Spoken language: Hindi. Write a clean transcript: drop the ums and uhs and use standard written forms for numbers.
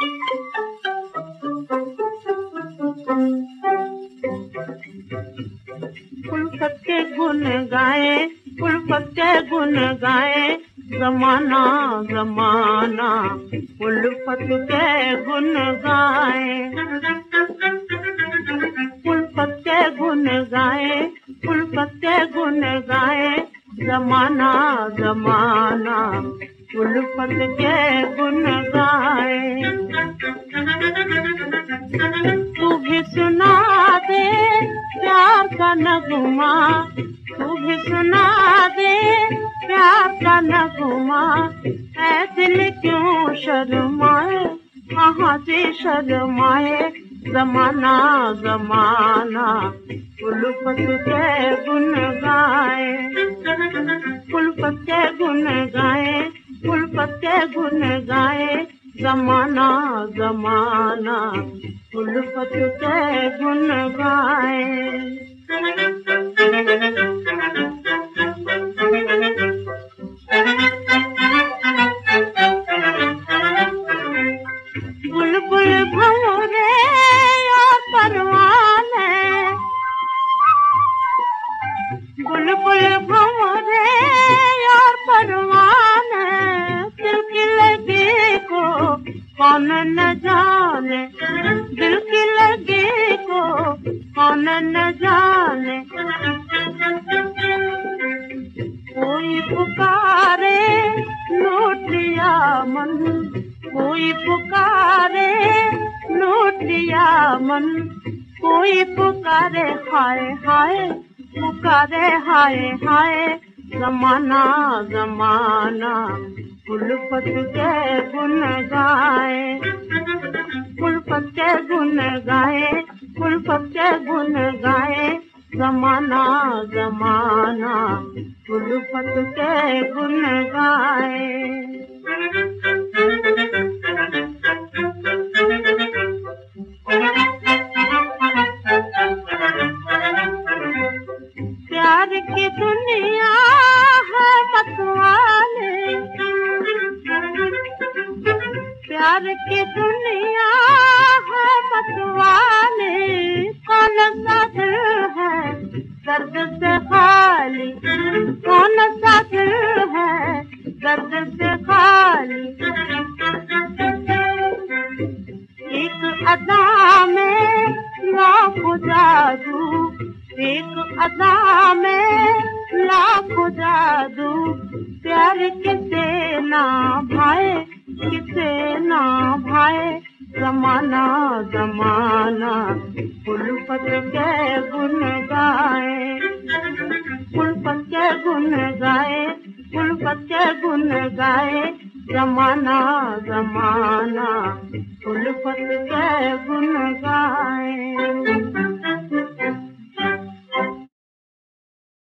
उल्फत के गुन गाए, उल्फत के गुन गाए, ज़माना ज़माना उल्फत के गुन गाए। उल्फत के गुन गाए, उल्फत के गुन गाए, ज़माना ज़माना उल्फत के गुन गाए। तू भी सुना दे प्यार का नगमा, तू भी सुना दे प्यार का नगमा। ऐ दिल क्यों शर्माए, कहाँ से शर्माए, ज़माना ज़माना उल्फत के गुन गाए। उल्फत के गुन गाए, उल्फत के गुन गाए, ज़माना ज़माना उल्फत के गुन गाए। बुलबुल भंवरे और परवाने, बुलबुल भंवरे और परवाने, दिल की लगी को कौन न जाने, दिल की लगी को कौन न जाने। कोई पुकारे लूट लिया मन, कोई पुकारे लूट लिया मन, कोई पुकारे हाय हाय, पुकारे हाय हाय, ज़माना ज़माना उल्फत के गुन गाए। उल्फत के गुन गाए, उल्फत के गुन गाए, ज़माना ज़माना उल्फत के गुन गाए। प्यार की दुनिया है मतवाले, प्यार की दुनिया है मतवाले, कौन सा दिल है दर्द से खाली, कौन सा दिल है दर्द से खाली। एक अदा में लाखों जादू, एक अदा में लाखों जादू, प्यार किसे ना भाए, किसे ना भाए, ज़माना ज़माना उल्फत के गुन गाए। उल्फत के गुन गाए, उल्फत के गुन गाए, ज़माना ज़माना उल्फत के गुन गाए।